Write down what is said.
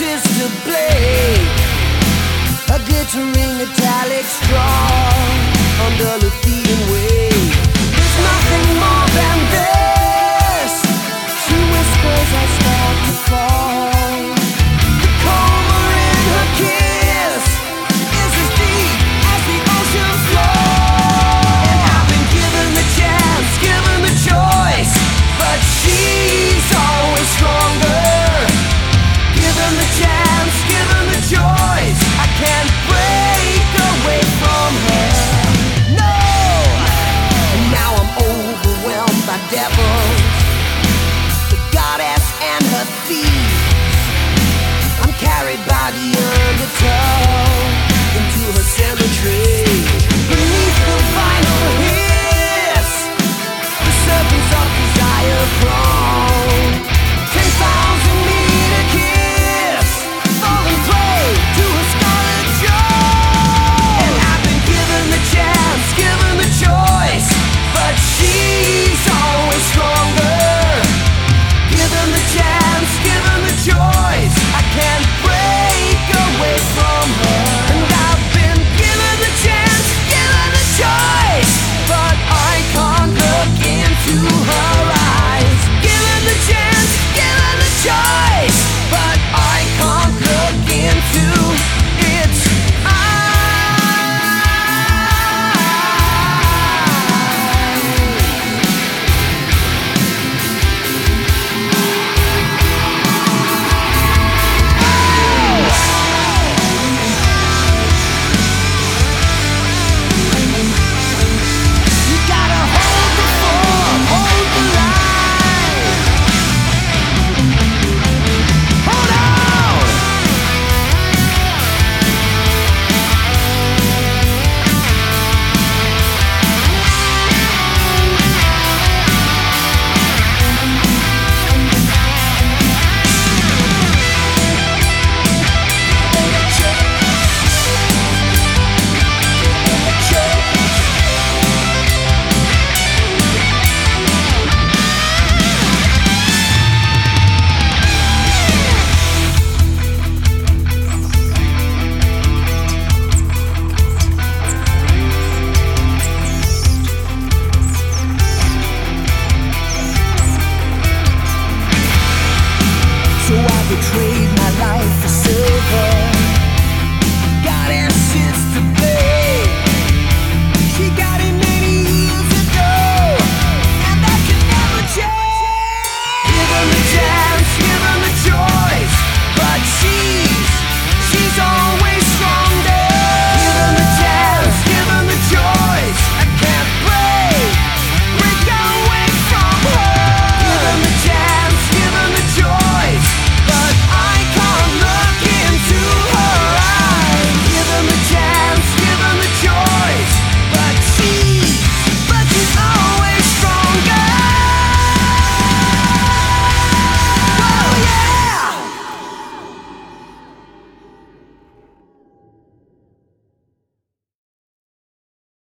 sister blade, a glittering metallic straw under the feeding wave. There's nothing more than this, she whispers as start to fall. The coma in her kiss is as deep as the ocean floor. And I've been given the chance, given the choice, but she's always stronger. Given the chance, given the choice, I can't break away from her. No! And now I'm overwhelmed by devils, the goddess and her thieves. I'm carried by the undertow into her cemetery. Beneath the vinyl hiss, the serpents of desire crawl. 10,000-meter kiss, falling prey to a scarlet jaw. And I've been given the chance, given the choice, but she